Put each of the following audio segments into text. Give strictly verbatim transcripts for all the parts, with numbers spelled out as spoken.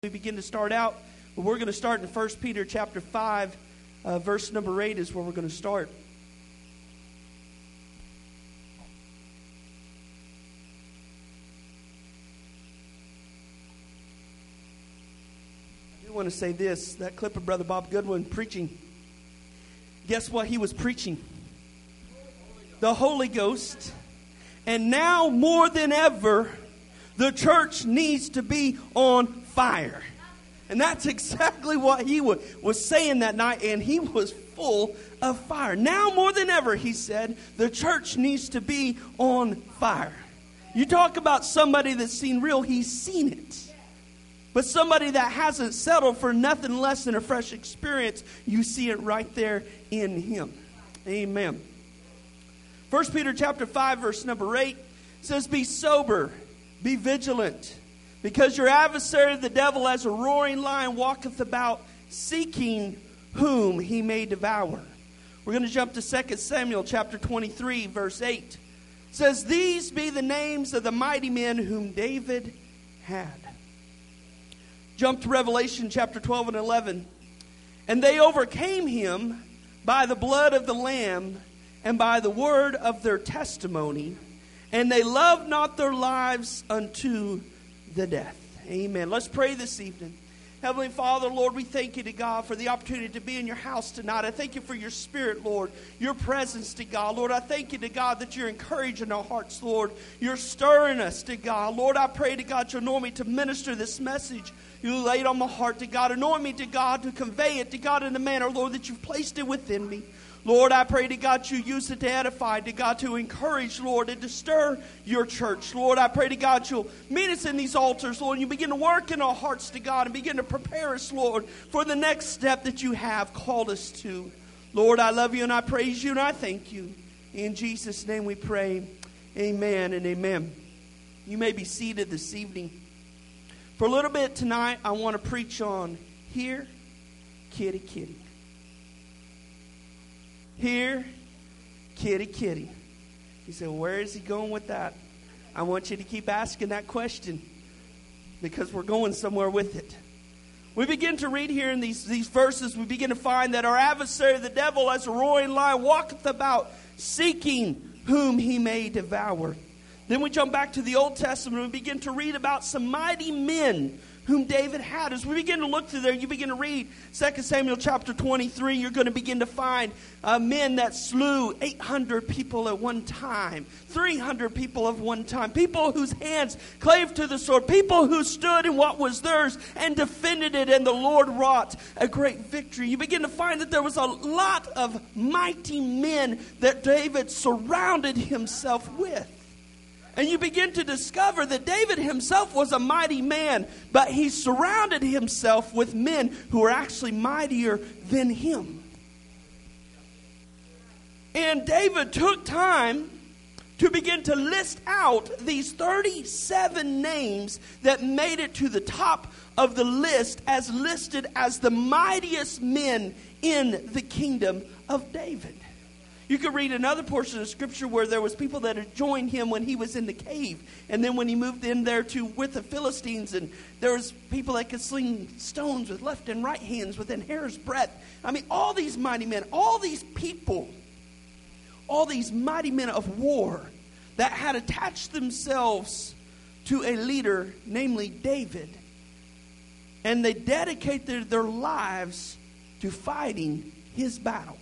We begin to start out. We're going to start in First Peter chapter five, uh, verse number eight is where we're going to start. I do want to say this, that clip of Brother Bob Goodwin preaching. Guess what he was preaching? The Holy Ghost. And now more than ever, the church needs to be on fire. And that's exactly what he was, was saying that night, and he was full of fire. Now more than ever, he said, the church needs to be on fire. You talk about somebody that's seen real, he's seen it. But somebody that hasn't settled for nothing less than a fresh experience, you see it right there in him. Amen. First Peter chapter five, verse number eight says, be sober, be vigilant. Because your adversary, the devil, as a roaring lion, walketh about, seeking whom he may devour. We're going to jump to Second Samuel chapter twenty-three, verse eight. It says, these be the names of the mighty men whom David had. Jump to Revelation chapter twelve and eleven. And they overcame him by the blood of the Lamb and by the word of their testimony. And they loved not their lives unto the death. Amen. Let's pray this evening. Heavenly Father, Lord, we thank you to God for the opportunity to be in your house tonight. I thank you for your spirit, Lord, your presence to God. Lord, I thank you to God that you're encouraging our hearts, Lord. You're stirring us to God. Lord, I pray to God you anoint me to minister this message you laid on my heart to God. Anoint me to God to convey it to God in the manner, Lord, that you've placed it within me. Lord, I pray to God you use it to edify, to God to encourage, Lord, and to stir your church. Lord, I pray to God you'll meet us in these altars, Lord, and you begin to work in our hearts to God and begin to prepare us, Lord, for the next step that you have called us to. Lord, I love you and I praise you and I thank you. In Jesus' name we pray. Amen and amen. You may be seated this evening. For a little bit tonight, I want to preach on Here, Kitty, Kitty. Here, kitty, kitty. He said, where is he going with that? I want you to keep asking that question because we're going somewhere with it. We begin to read here in these, these verses, we begin to find that our adversary, the devil, as a roaring lion, walketh about, seeking whom he may devour. Then we jump back to the Old Testament and we begin to read about some mighty men whom David had. As we begin to look through there, you begin to read Second Samuel chapter twenty-three. You're going to begin to find uh, men that slew eight hundred people at one time, three hundred people at one time, people whose hands clave to the sword, people who stood in what was theirs and defended it, and the Lord wrought a great victory. You begin to find that there was a lot of mighty men that David surrounded himself with. And you begin to discover that David himself was a mighty man, but he surrounded himself with men who were actually mightier than him. And David took time to begin to list out these thirty-seven names that made it to the top of the list as listed as the mightiest men in the kingdom of David. You could read another portion of Scripture where there was people that had joined him when he was in the cave. And then when he moved in there to with the Philistines, and there was people that could sling stones with left and right hands within hair's breadth. I mean, all these mighty men, all these people, all these mighty men of war that had attached themselves to a leader, namely David. And they dedicated their lives to fighting his battle.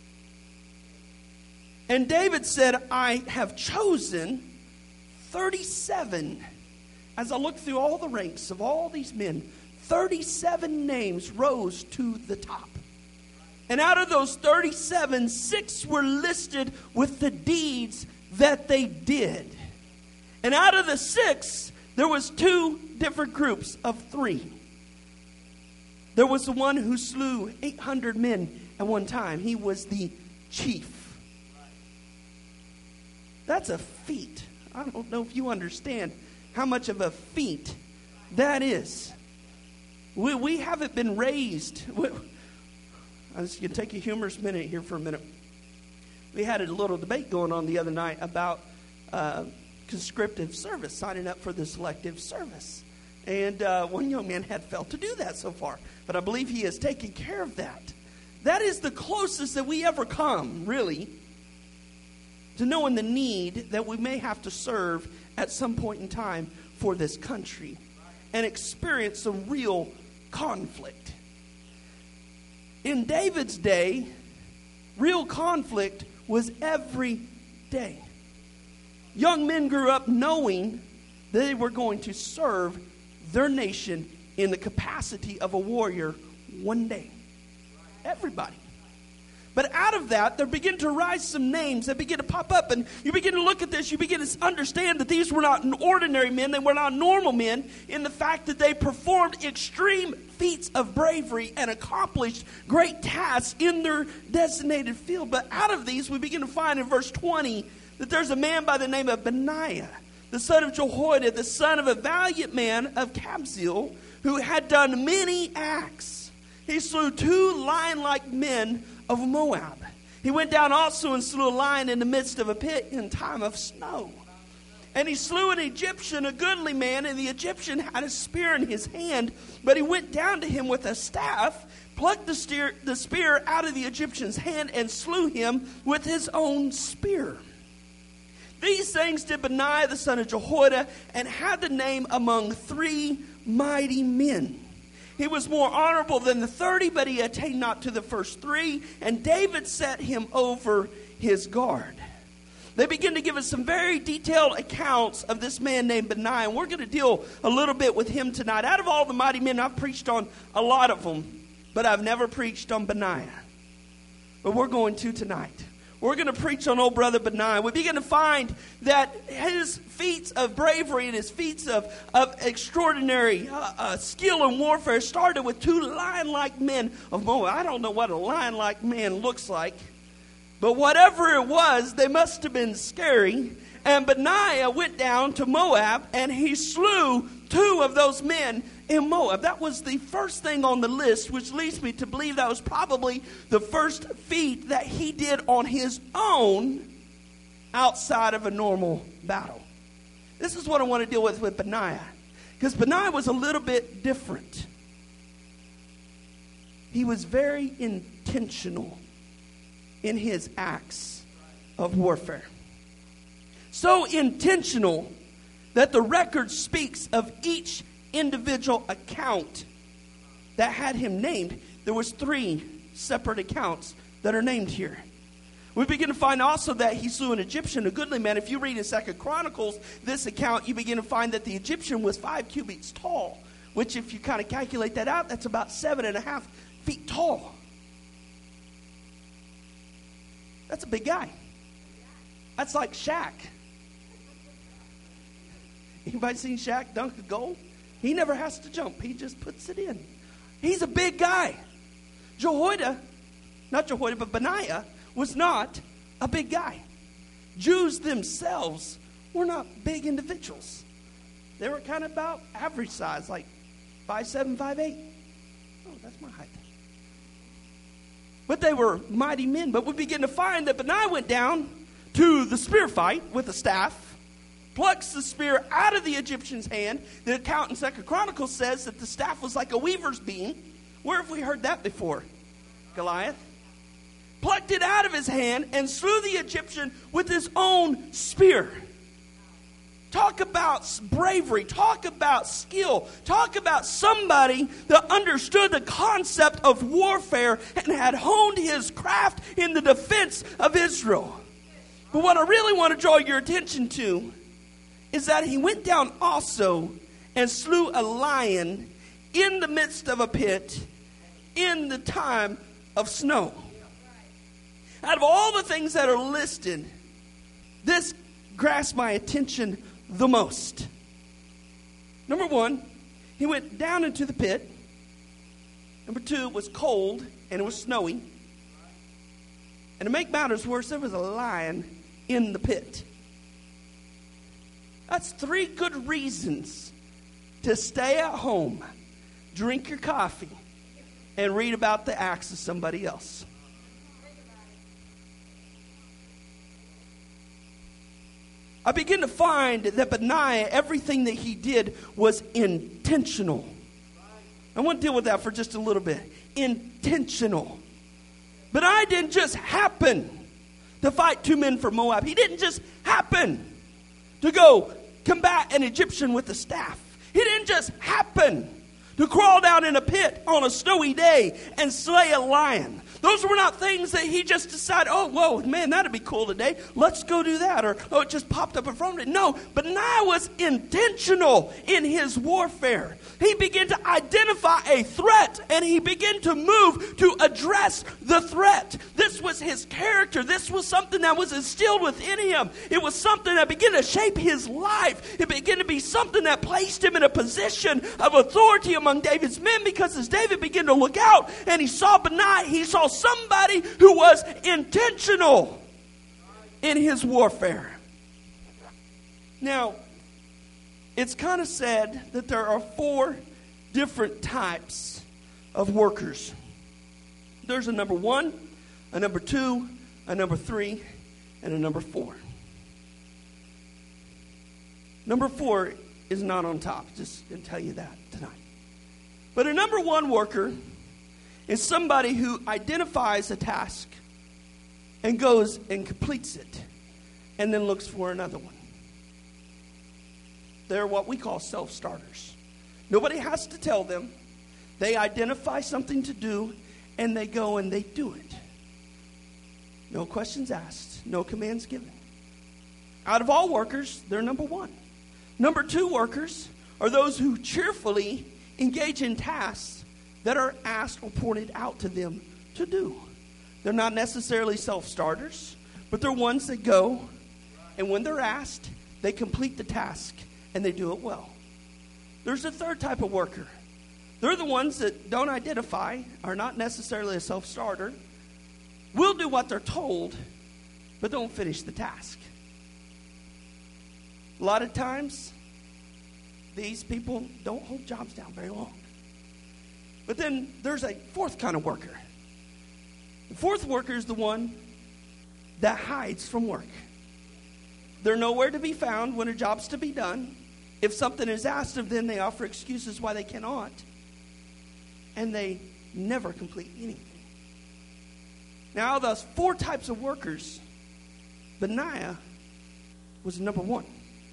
And David said, I have chosen thirty-seven. As I look through all the ranks of all these men, thirty-seven names rose to the top. And out of those thirty-seven, six were listed with the deeds that they did. And out of the six, there was two different groups of three. There was the one who slew eight hundred men at one time. He was the chief. That's a feat. I don't know if you understand how much of a feat that is. We, we haven't been raised. We, I'm just going to take a humorous minute here for a minute. We had a little debate going on the other night about uh, conscriptive service, signing up for the selective service. And uh, one young man had failed to do that so far. But I believe he has taken care of that. That is the closest that we ever come, really, to knowing the need that we may have to serve at some point in time for this country and experience some real conflict. In David's day, real conflict was every day. Young men grew up knowing they were going to serve their nation in the capacity of a warrior one day. Everybody. But out of that, there begin to rise some names that begin to pop up. And you begin to look at this, you begin to understand that these were not ordinary men. They were not normal men in the fact that they performed extreme feats of bravery and accomplished great tasks in their designated field. But out of these, we begin to find in verse twenty that there's a man by the name of Benaiah, the son of Jehoiada, the son of a valiant man of Kabzeel, who had done many acts. He slew two lion-like men of Moab. He went down also and slew a lion in the midst of a pit in time of snow. And he slew an Egyptian, a goodly man, and the Egyptian had a spear in his hand, but he went down to him with a staff, plucked the, steer, the spear out of the Egyptian's hand, and slew him with his own spear. These things did Benaiah the son of Jehoiada, and had the name among three mighty men. He was more honorable than the thirty, but he attained not to the first three. And David set him over his guard. They begin to give us some very detailed accounts of this man named Benaiah. And we're going to deal a little bit with him tonight. Out of all the mighty men, I've preached on a lot of them, but I've never preached on Benaiah. But we're going to tonight. We're going to preach on old brother Benaiah. We begin to find that his feats of bravery and his feats of, of extraordinary uh, uh, skill in warfare started with two lion-like men of Moab. I don't know what a lion-like man looks like, but whatever it was, they must have been scary. And Benaiah went down to Moab, and he slew two of those men in Moab. That was the first thing on the list, which leads me to believe that was probably the first feat that he did on his own outside of a normal battle. This is what I want to deal with with Benaiah, because Benaiah was a little bit different. He was very intentional in his acts of warfare. So intentional that the record speaks of each individual account that had him named. There was three separate accounts that are named here. We begin to find also that he slew an Egyptian, a goodly man. If you read in Second Chronicles, this account, you begin to find that the Egyptian was five cubits tall, which if you kind of calculate that out, that's about seven and a half feet tall. That's a big guy. That's like Shaq. Anybody seen Shaq dunk a goal? He never has to jump. He just puts it in. He's a big guy. Jehoiada, not Jehoiada, but Benaiah was not a big guy. Jews themselves were not big individuals. They were kind of about average size, like five seven, five eight. Oh, that's my height. But they were mighty men. But we begin to find that Benaiah went down to the spear fight with a staff, plucks the spear out of the Egyptian's hand. The account in Second Chronicles says that the staff was like a weaver's beam. Where have we heard that before? Goliath. Plucked it out of his hand and slew the Egyptian with his own spear. Talk about bravery. Talk about skill. Talk about somebody that understood the concept of warfare and had honed his craft in the defense of Israel. But what I really want to draw your attention to is that he went down also and slew a lion in the midst of a pit in the time of snow. Out of all the things that are listed, this grasped my attention the most. Number one, he went down into the pit. Number two, it was cold and it was snowy. And to make matters worse, there was a lion in the pit. That's three good reasons to stay at home, drink your coffee, and read about the acts of somebody else. I begin to find that Benaiah, everything that he did was intentional. I want to deal with that for just a little bit. Intentional. Benaiah didn't just happen to fight two men from Moab. He didn't just happen to go combat an Egyptian with a staff. He didn't just happen to crawl down in a pit on a snowy day and slay a lion. Those were not things that he just decided, oh, whoa, man, that'd be cool today. Let's go do that. Or, oh, it just popped up in front of it. No, Benaiah was intentional in his warfare. He began to identify a threat, and he began to move to address the threat. This was his character. This was something that was instilled within him. It was something that began to shape his life. It began to be something that placed him in a position of authority among David's men, because as David began to look out and he saw Benaiah, he saw somebody who was intentional in his warfare. Now, it's kind of said that there are four different types of workers. There's a number one, a number two, a number three, and a number four. Number four is not on top. Just going to tell you that tonight. But a number one worker is somebody who identifies a task and goes and completes it and then looks for another one. They're what we call self-starters. Nobody has to tell them. They identify something to do and they go and they do it. No questions asked, no commands given. Out of all workers, they're number one. Number two workers are those who cheerfully engage in tasks that are asked or pointed out to them to do. They're not necessarily self-starters, but they're ones that go, and when they're asked, they complete the task, and they do it well. There's a third type of worker. They're the ones that don't identify, are not necessarily a self-starter, will do what they're told, but don't finish the task. A lot of times, these people don't hold jobs down very long. But then there's a fourth kind of worker. The fourth worker is the one that hides from work. They're nowhere to be found when a job's to be done. If something is asked of them, they offer excuses why they cannot. And they never complete anything. Now, those four types of workers, Benaiah was number one.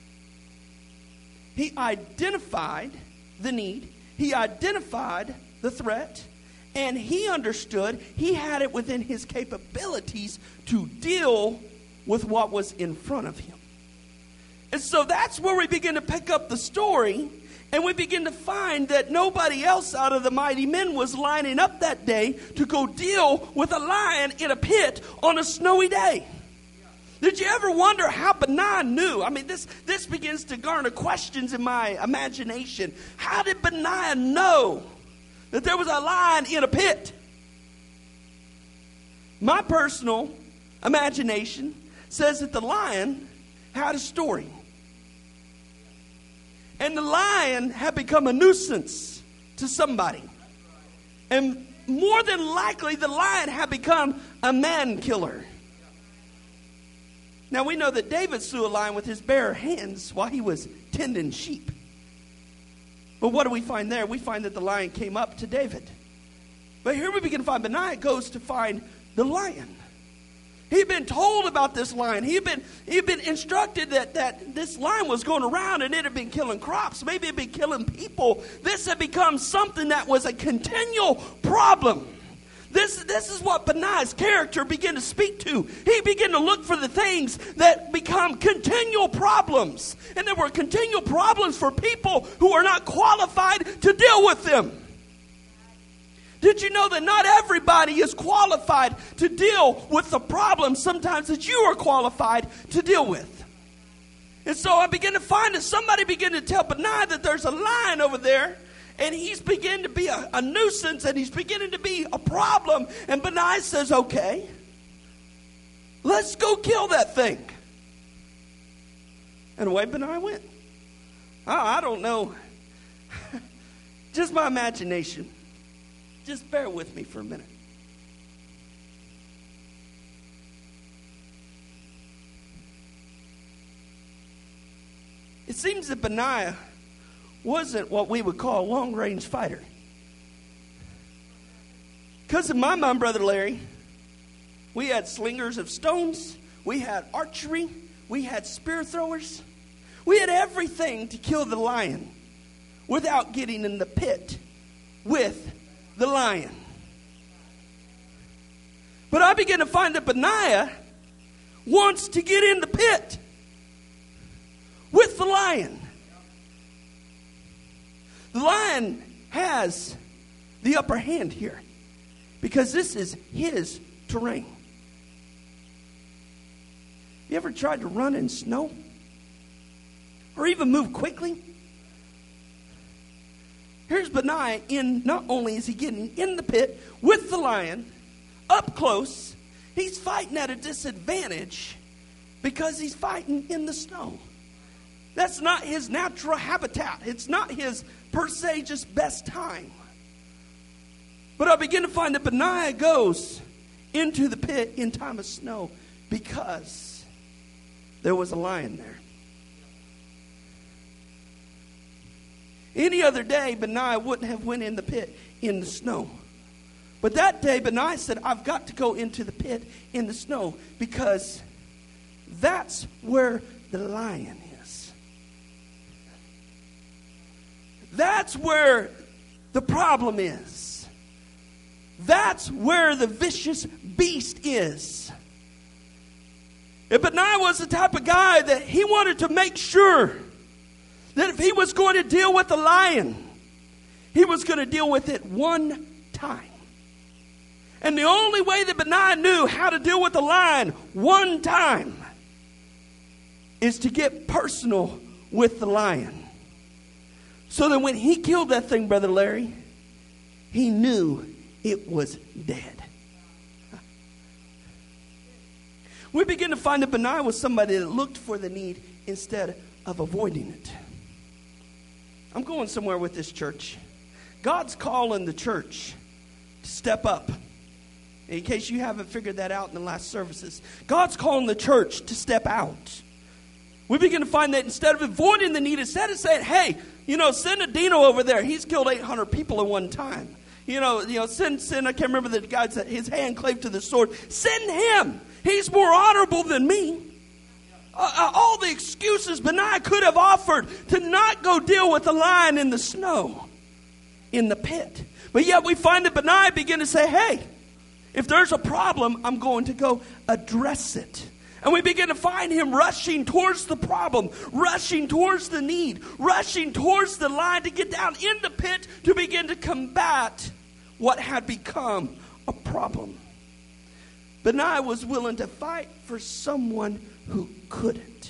He identified the need. He identified the threat, and he understood he had it within his capabilities to deal with what was in front of him. And so that's where we begin to pick up the story, and we begin to find that nobody else out of the mighty men was lining up that day to go deal with a lion in a pit on a snowy day. Did you ever wonder how Benaiah knew? I mean, this, this begins to garner questions in my imagination. How did Benaiah know that there was a lion in a pit? My personal imagination says that the lion had a story. And the lion had become a nuisance to somebody. And more than likely, the lion had become a man killer. Now, we know that David slew a lion with his bare hands while he was tending sheep. But what do we find there? We find that the lion came up to David. But here we begin to find Benaiah goes to find the lion. He'd been told about this lion. He'd been, he'd been instructed that, that this lion was going around and it had been killing crops. Maybe it had been killing people. This had become something that was a continual problem. This, this is what Benaiah's character began to speak to. He began to look for the things that become continual problems. And there were continual problems for people who are not qualified to deal with them. Did you know that not everybody is qualified to deal with the problems sometimes that you are qualified to deal with? And so I began to find that somebody began to tell Benaiah that there's a lion over there. And he's beginning to be a, a nuisance, and he's beginning to be a problem. And Benaiah says, okay, let's go kill that thing. And away Benaiah went. Oh, I don't know. Just my imagination. Just bear with me for a minute. It seems that Benaiah wasn't what we would call a long-range fighter. Because of my mom, Brother Larry, we had slingers of stones, we had archery, we had spear throwers. We had everything to kill the lion without getting in the pit with the lion. But I began to find that Benaiah wants to get in the pit with the lion. The lion has the upper hand here because this is his terrain. You ever tried to run in snow? Or even move quickly? Here's Benaiah in, not only is he getting in the pit with the lion, up close, he's fighting at a disadvantage because he's fighting in the snow. That's not his natural habitat. It's not his, per se, just best time. But I begin to find that Benaiah goes into the pit in time of snow because there was a lion there. Any other day, Benaiah wouldn't have went in the pit in the snow. But that day, Benaiah said, I've got to go into the pit in the snow because that's where the lion is. That's where the problem is. That's where the vicious beast is. And Benaiah was the type of guy that he wanted to make sure that if he was going to deal with the lion, he was going to deal with it one time. And the only way that Benaiah knew how to deal with the lion one time is to get personal with the lion. So that when he killed that thing, Brother Larry, he knew it was dead. We begin to find that Benaiah was somebody that looked for the need instead of avoiding it. I'm going somewhere with this church. God's calling the church to step up. In case you haven't figured that out in the last services, God's calling the church to step out. We begin to find that instead of avoiding the need, instead of saying, hey, you know, send a Dino over there. He's killed eight hundred people at one time. You know, you know, send, send, I can't remember the guy that his hand clave to the sword. Send him. He's more honorable than me. Uh, uh, all the excuses Benaiah could have offered to not go deal with the lion in the snow, in the pit. But yet we find that Benaiah began to say, hey, if there's a problem, I'm going to go address it. And we begin to find him rushing towards the problem, rushing towards the need, rushing towards the lion to get down in the pit to begin to combat what had become a problem. Benaiah was willing to fight for someone who couldn't.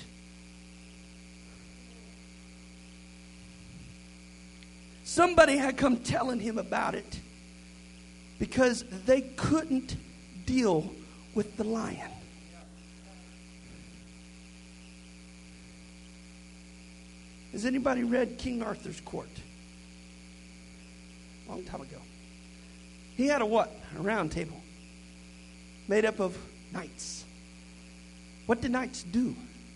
Somebody had come telling him about it because they couldn't deal with the lion. Has anybody read King Arthur's Court? A long time ago. He had a what? A round table made up of knights. What did knights do?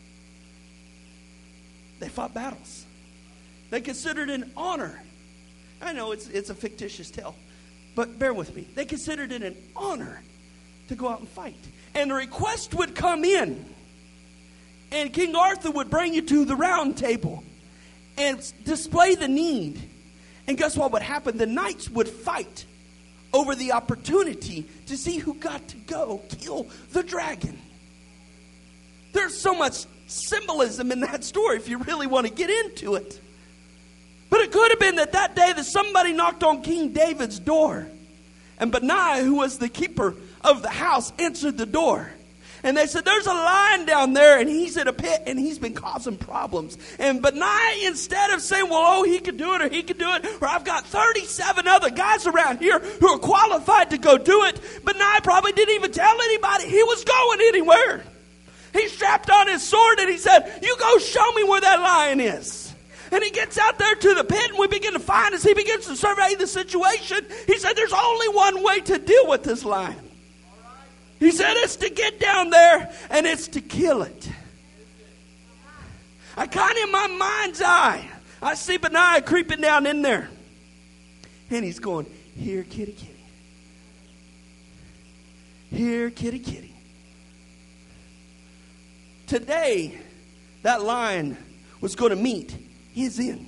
They fought battles. They considered it an honor. I know it's it's a fictitious tale, but bear with me. They considered it an honor to go out and fight. And the request would come in, and King Arthur would bring you to the round table and display the need. And guess what would happen? The knights would fight over the opportunity to see who got to go kill the dragon. There's so much symbolism in that story if you really want to get into it. But it could have been that that day that somebody knocked on King David's door. And Benaiah, who was the keeper of the house, answered the door. And they said, there's a lion down there and he's in a pit and he's been causing problems. And Benaiah, instead of saying, well, oh, he could do it or he could do it, or I've got thirty-seven other guys around here who are qualified to go do it, Benaiah probably didn't even tell anybody he was going anywhere. He strapped on his sword and he said, you go show me where that lion is. And he gets out there to the pit and we begin to find as he begins to survey the situation, he said, there's only one way to deal with this lion. He said it's to get down there and it's to kill it. I kind of in my mind's eye, I see Benaiah creeping down in there. And he's going, here, kitty, kitty. Here, kitty, kitty. Today, that lion was going to meet his end.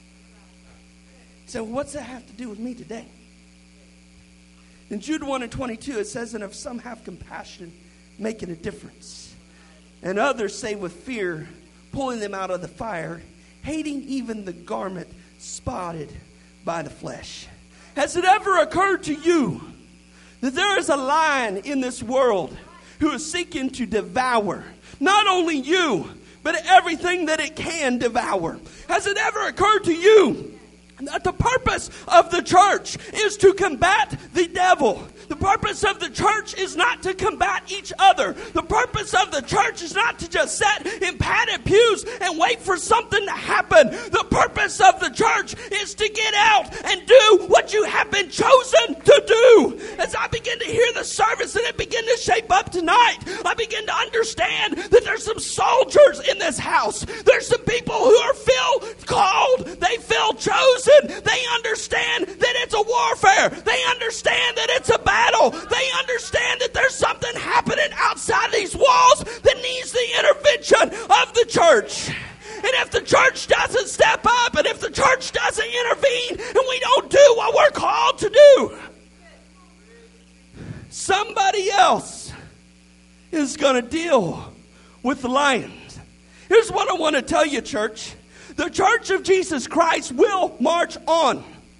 So what's that have to do with me today? In Jude one and twenty-two, it says, and if some have compassion, making a difference, and others say with fear, pulling them out of the fire, hating even the garment spotted by the flesh. Has it ever occurred to you that there is a lion in this world who is seeking to devour not only you, but everything that it can devour? Has it ever occurred to you that the purpose of the church is to combat the devil? The purpose of the church is not to combat each other. The purpose of the church is not to just sit in padded pews and wait for something to happen. The purpose of the church is to get out and do what you have been chosen to do. As I begin to hear the service and it begin to shape up tonight, I begin to understand that there's some soldiers in this house. There's some people who are feel called. They feel chosen. They understand that it's a warfare. They understand that it's a battle. They understand that there's something happening outside these walls that needs the intervention of the church. And if the church doesn't step up, and if the church doesn't intervene, and we don't do what we're called to do, somebody else is going to deal with the lions. Here's what I want to tell you, church. The Church of Jesus Christ will march on,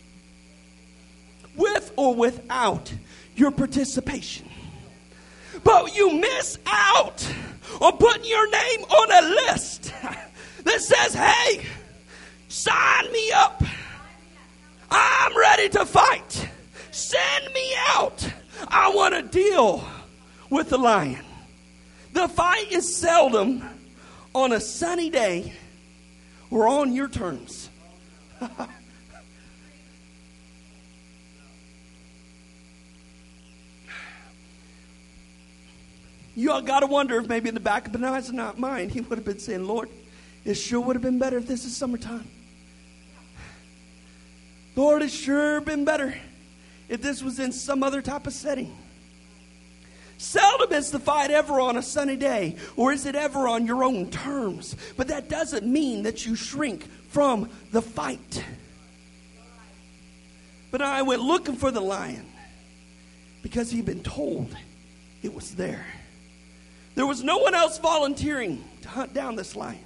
with or without your participation. But you miss out on putting your name on a list that says, hey, sign me up. I'm ready to fight. Send me out. I want to deal with the lion. The fight is seldom on a sunny day or on your terms. You all got to wonder if maybe in the back of Benaiah's mind, he would have been saying, Lord, it sure would have been better if this is summertime. Lord, it sure been better if this was in some other type of setting. Seldom is the fight ever on a sunny day, or is it ever on your own terms. But that doesn't mean that you shrink from the fight. But I went looking for the lion because he'd been told it was there. There was no one else volunteering to hunt down this lion.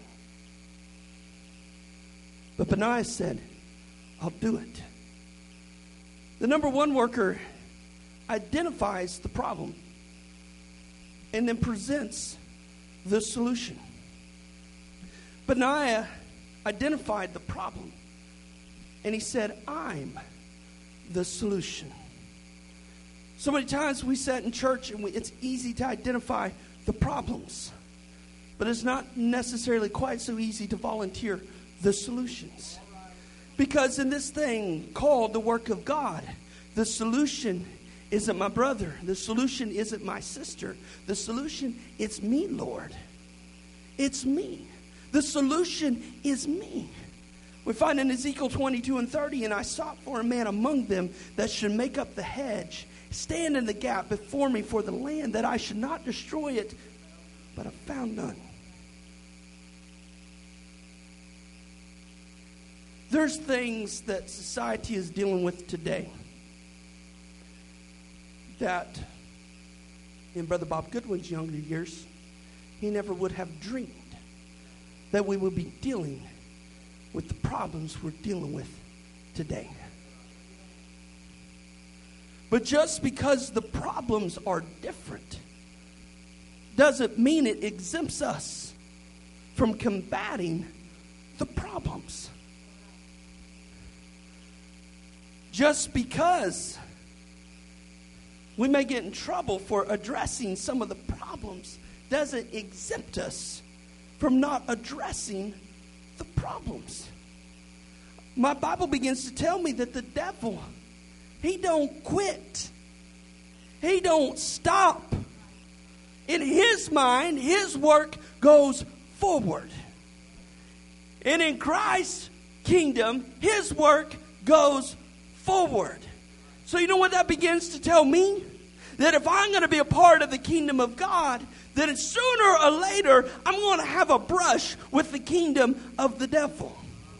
But Benaiah said, I'll do it. The number one worker identifies the problem and then presents the solution. Benaiah identified the problem and he said, I'm the solution. So many times we sat in church and we, it's easy to identify the problems, but it's not necessarily quite so easy to volunteer the solutions. Because in this thing called the work of God, the solution isn't my brother. The solution isn't my sister. The solution is me, Lord. It's me. The solution is me. We find in Ezekiel twenty-two and thirty, and I sought for a man among them that should make up the hedge, stand in the gap before me for the land, that I should not destroy it, but I found none. There's things that society is dealing with today that in Brother Bob Goodwin's younger years, he never would have dreamed that we would be dealing with the problems we're dealing with today. But just because the problems are different doesn't mean it exempts us from combating the problems. Just because we may get in trouble for addressing some of the problems doesn't exempt us from not addressing the problems. My Bible begins to tell me that the devil, he don't quit. He don't stop. In his mind, his work goes forward. And in Christ's kingdom, his work goes forward. So you know what that begins to tell me? That if I'm going to be a part of the kingdom of God, then sooner or later, I'm going to have a brush with the kingdom of the devil.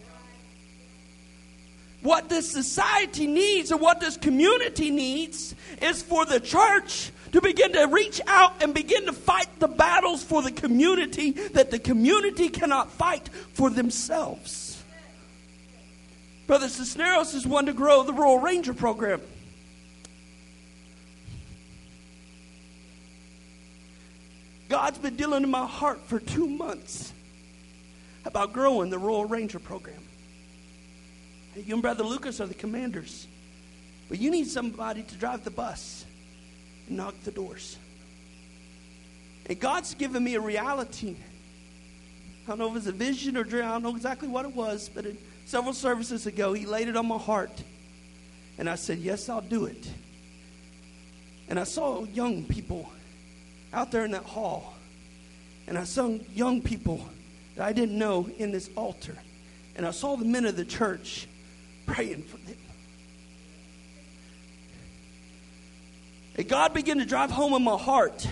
What this society needs and what this community needs is for the church to begin to reach out and begin to fight the battles for the community that the community cannot fight for themselves. Brother Cisneros is one to grow the Rural Ranger program. God's been dealing in my heart for two months about growing the Rural Ranger program. You and Brother Lucas are the commanders. But you need somebody to drive the bus and knock the doors. And God's given me a reality. I don't know if it's a vision or dream. I don't know exactly what it was. But in several services ago, he laid it on my heart. And I said, yes, I'll do it. And I saw young people out there in that hall. And I saw young people that I didn't know in this altar. And I saw the men of the church praying for them. And God began to drive home in my heart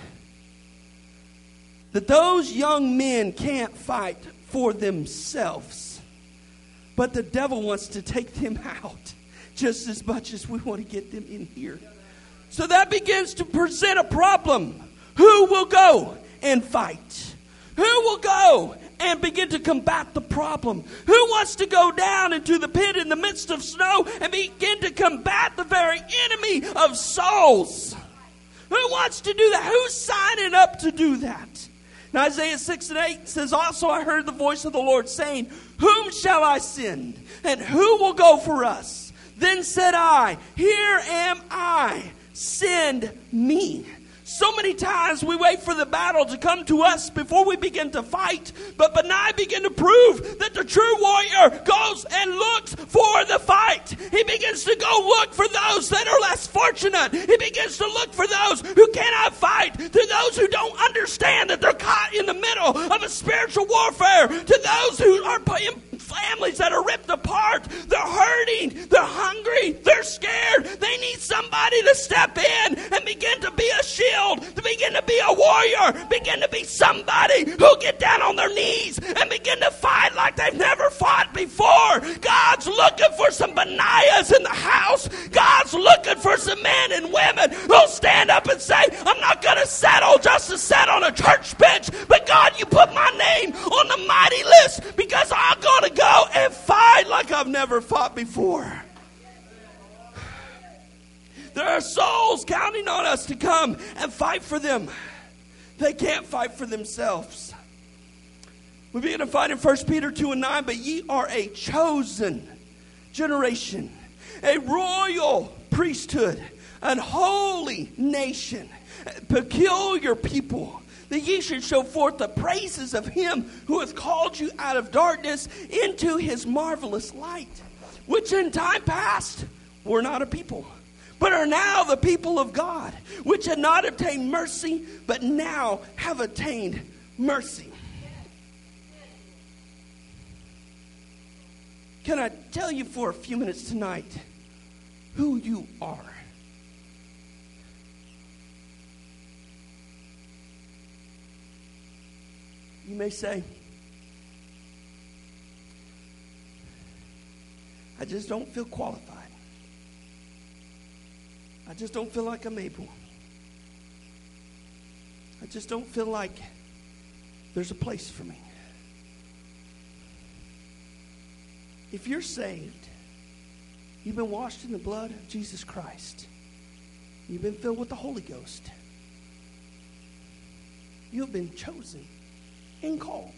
that those young men can't fight for themselves. But the devil wants to take them out just as much as we want to get them in here. So that begins to present a problem. Who will go and fight? Who will go and begin to combat the problem? Who wants to go down into the pit in the midst of snow and begin to combat the very enemy of souls? Who wants to do that? Who's signing up to do that? Now Isaiah six and eight says, also I heard the voice of the Lord saying, whom shall I send? And who will go for us? Then said I, here am I, send me. So many times we wait for the battle to come to us before we begin to fight. But Benaiah began to prove that the true warrior goes and looks for the fight. He begins to go look for those that are less fortunate. He begins to look for those who cannot fight. To those who don't understand that they're caught in the middle of a spiritual warfare. To those who are in families that are ripped apart. They're hurting. They're hungry. They're scared. They need somebody to step in and begin to be a shield, to begin to be a warrior, begin to be somebody who'll get down on their knees and begin to fight like they've never fought before. God's looking for some Benaiahs in the house. God's looking for some men and women who'll stand up and say, I'm not going to settle just to sit on a church bench, but God, you put my name on the mighty list because I'm going to go and fight like I've never fought before. There are souls counting on us to come and fight for them. They can't fight for themselves. We begin to find in First Peter two and nine, but ye are a chosen generation, a royal priesthood, an holy nation, a peculiar people, that ye should show forth the praises of him who hath called you out of darkness into his marvelous light, which in time past were not a people, but are now the people of God, which had not obtained mercy, but now have attained mercy. Can I tell you for a few minutes tonight who you are? You may say, I just don't feel qualified. I just don't feel like I'm able. I just don't feel like there's a place for me. If you're saved, you've been washed in the blood of Jesus Christ. You've been filled with the Holy Ghost. You have been chosen and called.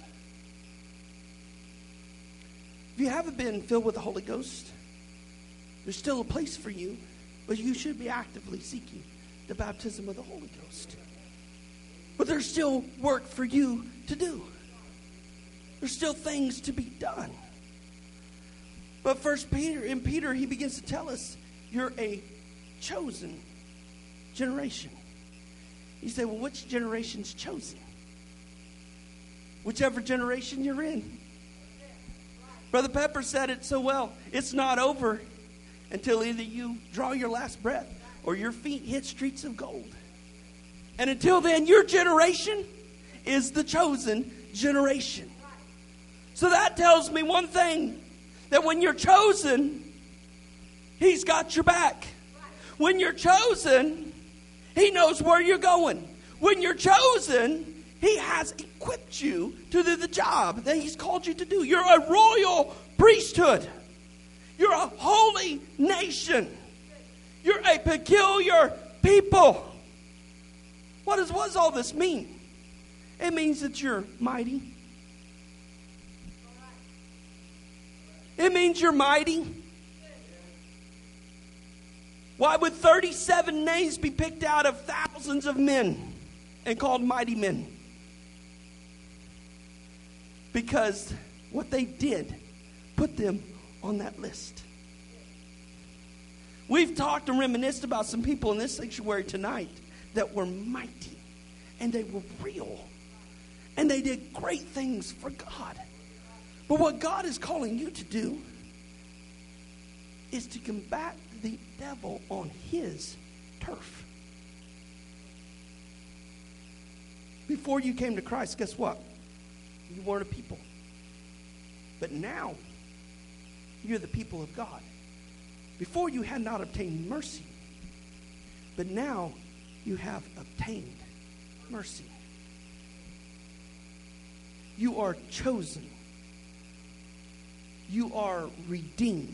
If you haven't been filled with the Holy Ghost, there's still a place for you, but you should be actively seeking the baptism of the Holy Ghost. But there's still work for you to do. There's still things to be done. But First Peter, in Peter, he begins to tell us, you're a chosen generation. You say, well, which generation's chosen? Whichever generation you're in. Brother Pepper said it so well. It's not over until either you draw your last breath or your feet hit streets of gold. And until then, your generation is the chosen generation. So that tells me one thing, that when you're chosen, He's got your back. When you're chosen, He knows where you're going. When you're chosen, He has equipped you to do the job that He's called you to do. You're a royal priesthood. You're a holy nation. You're a peculiar people. What does, what does all this mean? It means that you're mighty. It means you're mighty. Why would thirty-seven names be picked out of thousands of men and called mighty men? Because what they did put them on that list. We've talked and reminisced about some people in this sanctuary tonight that were mighty, and they were real, and they did great things for God. But what God is calling you to do is to combat the devil on his turf. Before you came to Christ, guess what? You weren't a people. But now, you're the people of God. Before, you had not obtained mercy. But now, you have obtained mercy. You are chosen. You are redeemed.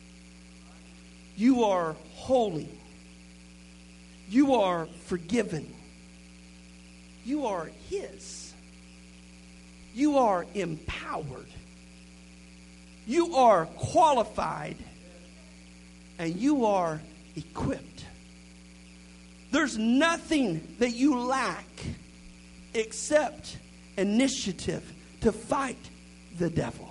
You are holy. You are forgiven. You are His. You are empowered. You are qualified. And you are equipped. There's nothing that you lack except initiative to fight the devil.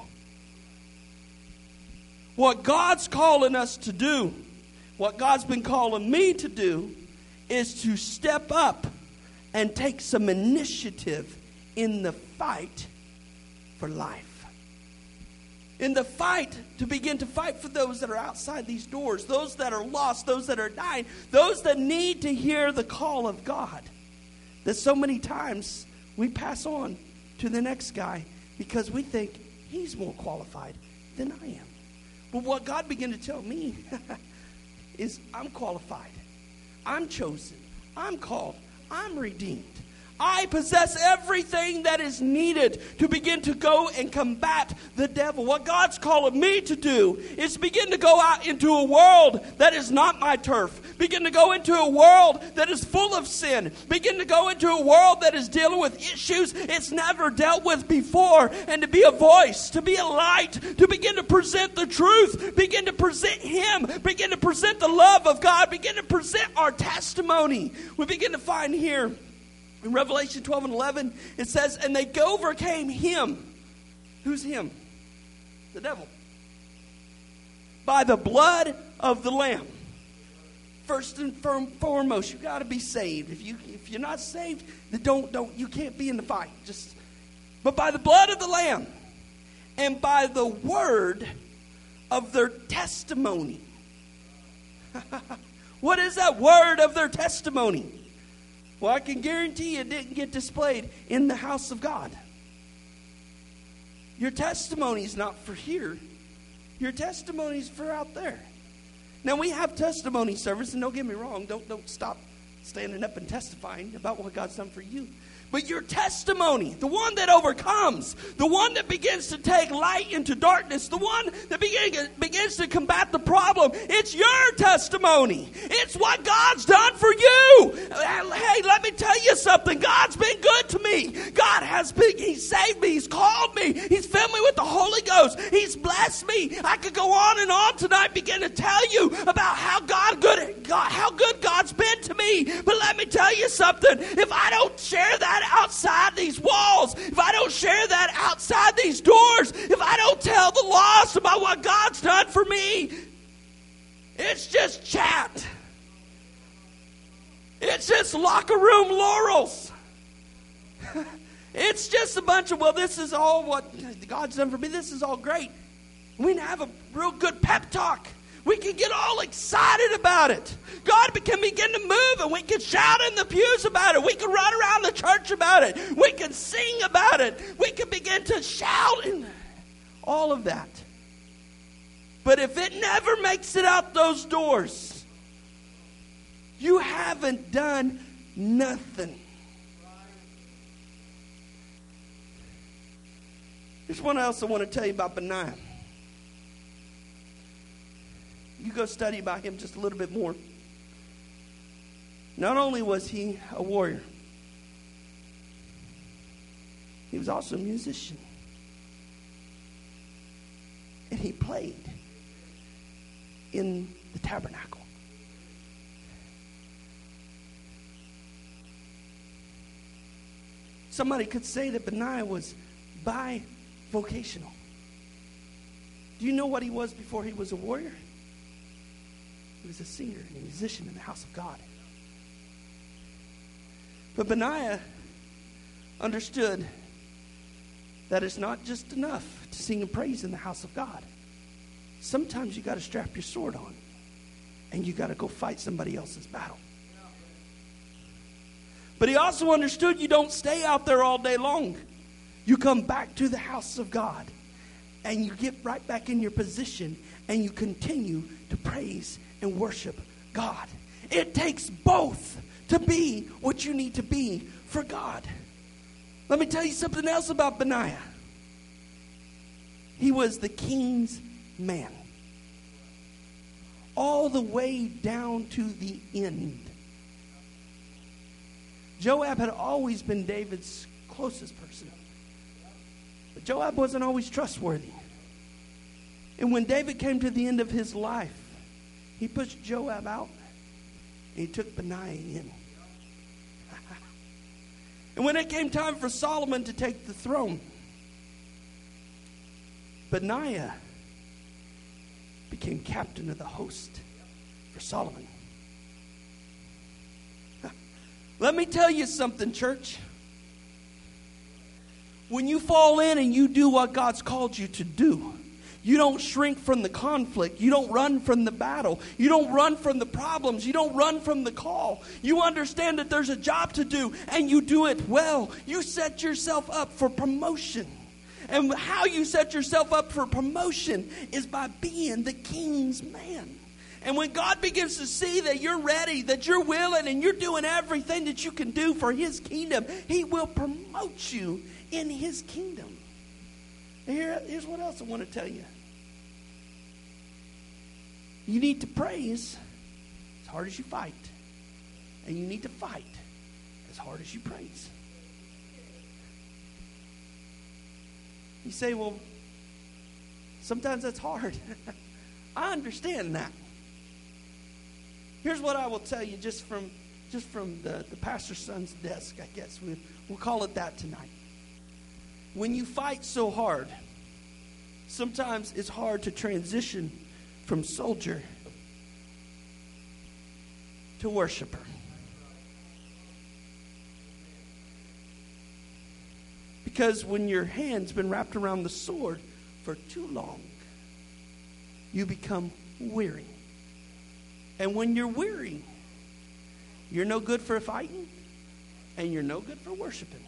What God's calling us to do, what God's been calling me to do, is to step up and take some initiative in the fight for life. In the fight, to begin to fight for those that are outside these doors, those that are lost, those that are dying, those that need to hear the call of God. That so many times we pass on to the next guy because we think he's more qualified than I am. But what God began to tell me is I'm qualified. I'm chosen. I'm called. I'm redeemed. I possess everything that is needed to begin to go and combat the devil. What God's calling me to do is begin to go out into a world that is not my turf. Begin to go into a world that is full of sin. Begin to go into a world that is dealing with issues it's never dealt with before. And to be a voice, to be a light, to begin to present the truth. Begin to present Him. Begin to present the love of God. Begin to present our testimony. We begin to find here in Revelation twelve and eleven, it says, and they overcame him. Who's him? The devil. By the blood of the Lamb. First and foremost, you got to be saved. If you if you're not saved, then don't don't you can't be in the fight. Just, but by the blood of the Lamb, and by the word of their testimony. What is that word of their testimony? Well, I can guarantee it didn't get displayed in the house of God. Your testimony is not for here. Your testimony is for out there. Now, we have testimony service, and don't get me wrong. Don't, don't stop standing up and testifying about what God's done for you. But your testimony, the one that overcomes, the one that begins to take light into darkness, the one that begin, begins to combat the problem, it's your testimony. It's what God's done for you. Hey, let me tell you something. God's been good to me. God has been, He's saved me. He's called me. He's filled me with the Holy Ghost. He's blessed me. I could go on and on tonight, begin to tell you about how God good, God, how good God's been to me. But let me tell you something. If I don't share that outside these walls, if I don't share that outside these doors, if I don't tell the lost about what God's done for me, it's just chat. It's just locker room laurels. It's just a bunch of, well, this is all what God's done for me. This is all great. We can have a real good pep talk. We can get all excited about it. God can begin to move, and we can shout in the pews about it. We can run around the church about it. We can sing about it. We can begin to shout and all of that. But if it never makes it out those doors, you haven't done nothing. Here's one else I want to tell you about Benaiah. You go study about him just a little bit more. Not only was he a warrior, he was also a musician. And he played in the tabernacle. Somebody could say that Benaiah was bivocational. Do you know what he was before he was a warrior? He was a singer and a musician in the house of God. But Benaiah understood that it's not just enough to sing and praise in the house of God. Sometimes you got to strap your sword on and you got to go fight somebody else's battle. But he also understood you don't stay out there all day long. You come back to the house of God and you get right back in your position and you continue to praise and worship God. It takes both to be what you need to be for God. Let me tell you something else about Benaiah. He was the king's man. All the way down to the end. Joab had always been David's closest person. But Joab wasn't always trustworthy. And when David came to the end of his life, he pushed Joab out and he took Benaiah in. And when it came time for Solomon to take the throne, Benaiah became captain of the host for Solomon. Let me tell you something, church. When you fall in and you do what God's called you to do, you don't shrink from the conflict. You don't run from the battle. You don't run from the problems. You don't run from the call. You understand that there's a job to do, and you do it well. You set yourself up for promotion. And how you set yourself up for promotion is by being the king's man. And when God begins to see that you're ready, that you're willing, and you're doing everything that you can do for his kingdom, he will promote you in his kingdom. Here, here's what else I want to tell you. You need to praise as hard as you fight. And you need to fight as hard as you praise. You say, well, sometimes that's hard. I understand that. Here's what I will tell you just from just from the, the pastor's son's desk, I guess. We, we'll call it that tonight. When you fight so hard, sometimes it's hard to transition from soldier to worshiper. Because when your hand's been wrapped around the sword for too long, you become weary. And when you're weary, you're no good for fighting, and you're no good for worshiping.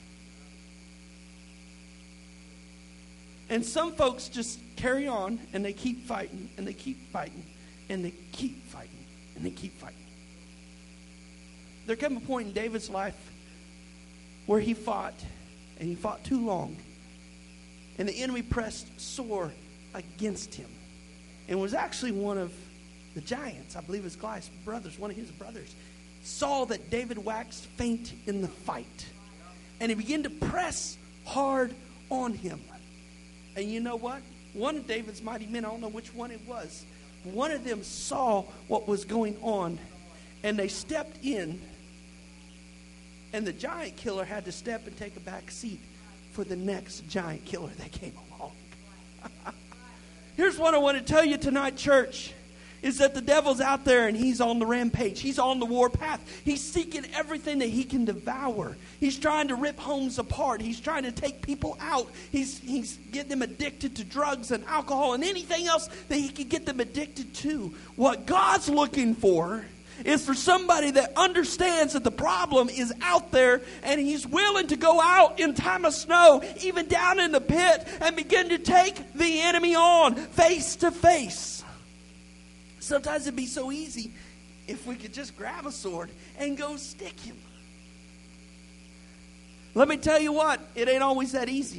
And some folks just carry on, and they keep fighting, and they keep fighting, and they keep fighting, and they keep fighting. There came a point in David's life where he fought, and he fought too long. And the enemy pressed sore against him. And was actually one of the giants, I believe it was Goliath's brothers, one of his brothers, saw that David waxed faint in the fight. And he began to press hard on him. And you know what? One of David's mighty men, I don't know which one it was, one of them saw what was going on, and they stepped in, and the giant killer had to step and take a back seat for the next giant killer that came along. Here's what I want to tell you tonight, church. is that the devil's out there and he's on the rampage. He's on the warpath. He's seeking everything that he can devour. He's trying to rip homes apart. He's trying to take people out. He's, he's getting them addicted to drugs and alcohol and anything else that he can get them addicted to. What God's looking for is for somebody that understands that the problem is out there, and he's willing to go out in time of snow, even down in the pit, and begin to take the enemy on face to face. Sometimes it'd be so easy if we could just grab a sword and go stick him. Let me tell you what, it ain't always that easy.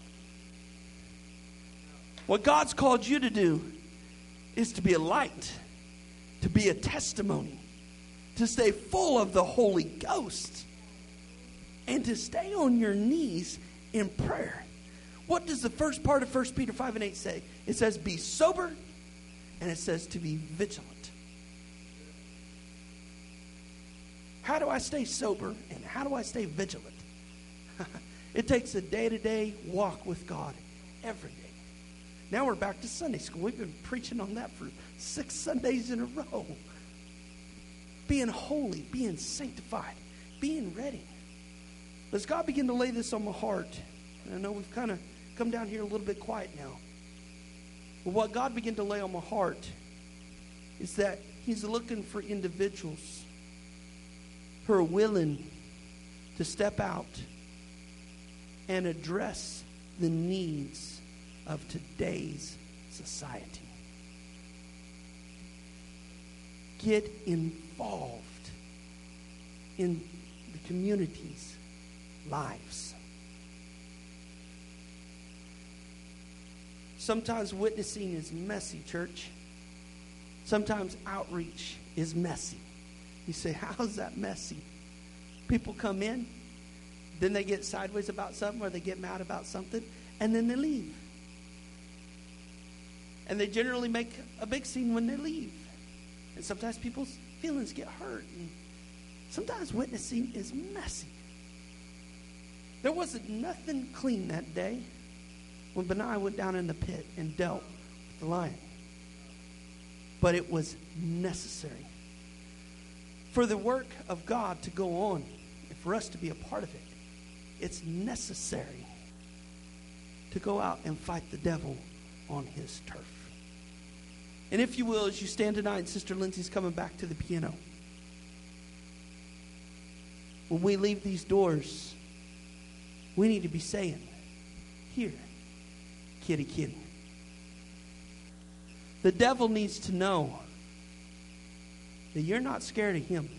What God's called you to do is to be a light, to be a testimony, to stay full of the Holy Ghost, and to stay on your knees in prayer. What does the first part of First Peter five and eight say? It says, be sober, and it says to be vigilant. How do I stay sober, and how do I stay vigilant? It takes a day-to-day walk with God every day. Now we're back to Sunday school. We've been preaching on that for six Sundays in a row. Being holy, being sanctified, being ready. As God begin to lay this on my heart, and I know we've kind of come down here a little bit quiet now. But what God began to lay on my heart is that he's looking for individuals who are willing to step out and address the needs of today's society. Get involved in the community's lives. Sometimes witnessing is messy, church. Sometimes outreach is messy. You say, how is that messy? People come in, then they get sideways about something, or they get mad about something, and then they leave. And they generally make a big scene when they leave. And sometimes people's feelings get hurt. And sometimes witnessing is messy. There wasn't nothing clean that day when Benaiah went down in the pit and dealt with the lion. But it was necessary for the work of God to go on and for us to be a part of it. It's necessary to go out and fight the devil on his turf. And if you will, as you stand tonight, Sister Lindsay's coming back to the piano. When we leave these doors, we need to be saying, here, kitty, kitty. The devil needs to know that you're not scared of him.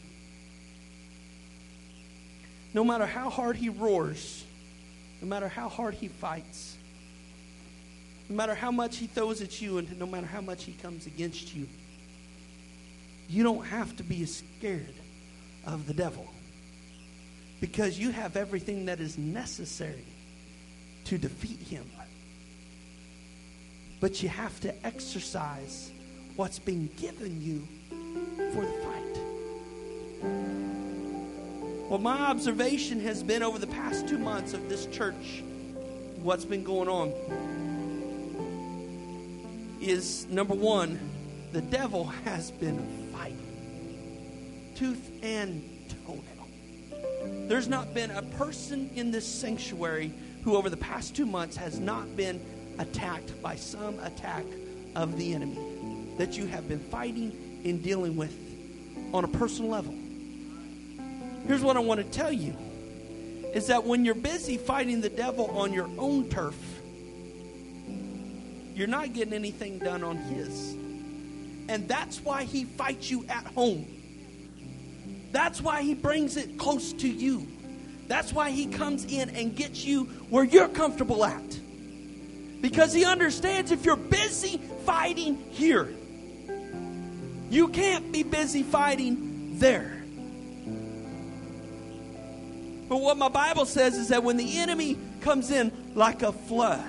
No matter how hard he roars, no matter how hard he fights, no matter how much he throws at you, and no matter how much he comes against you, you don't have to be scared of the devil, because you have everything that is necessary to defeat him. But you have to exercise what's been given you for the fight. Well, my observation has been over the past two months of this church, what's been going on is, number one, the devil has been fighting tooth and toenail. There's not been a person in this sanctuary who over the past two months has not been attacked by some attack of the enemy that you have been fighting and dealing with on a personal level. Here's what I want to tell you, is that when you're busy fighting the devil on your own turf, you're not getting anything done on his. And that's why he fights you at home. That's why he brings it close to you. That's why he comes in and gets you where you're comfortable at. Because he understands if you're busy fighting here, you can't be busy fighting there. But what my Bible says is that when the enemy comes in like a flood,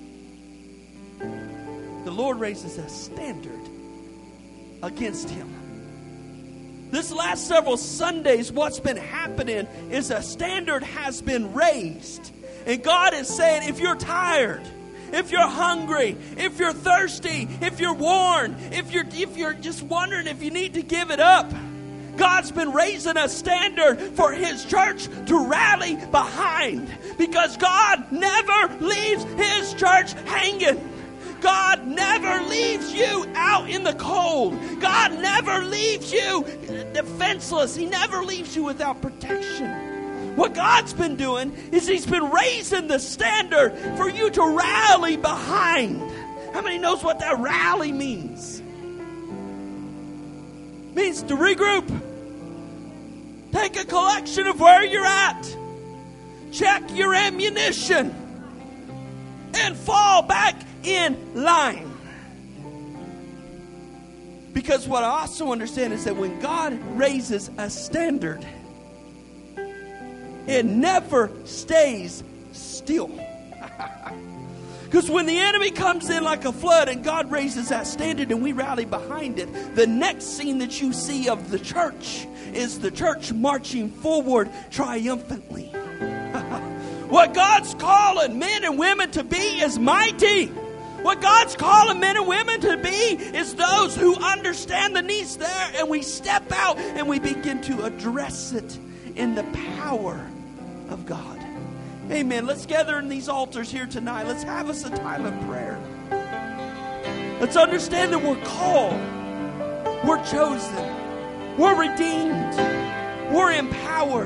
the Lord raises a standard against him. This last several Sundays, what's been happening is a standard has been raised. And God is saying, if you're tired, if you're hungry, if you're thirsty, if you're worn, if you're, if you're just wondering if you need to give it up, God's been raising a standard for His church to rally behind, because God never leaves His church hanging. God never leaves you out in the cold. God never leaves you defenseless. He never leaves you without protection. What God's been doing is He's been raising the standard for you to rally behind. How many knows what that rally means? It means to regroup. Take a collection of where you're at. Check your ammunition. And fall back in line. Because what I also understand is that when God raises a standard, it never stays still. Because when the enemy comes in like a flood and God raises that standard and we rally behind it, the next scene that you see of the church is the church marching forward triumphantly. What God's calling men and women to be is mighty. What God's calling men and women to be is those who understand the needs there, and we step out and we begin to address it in the power of God. Amen. Let's gather in these altars here tonight. Let's have us a time of prayer. Let's understand that we're called. We're chosen. We're redeemed. We're empowered.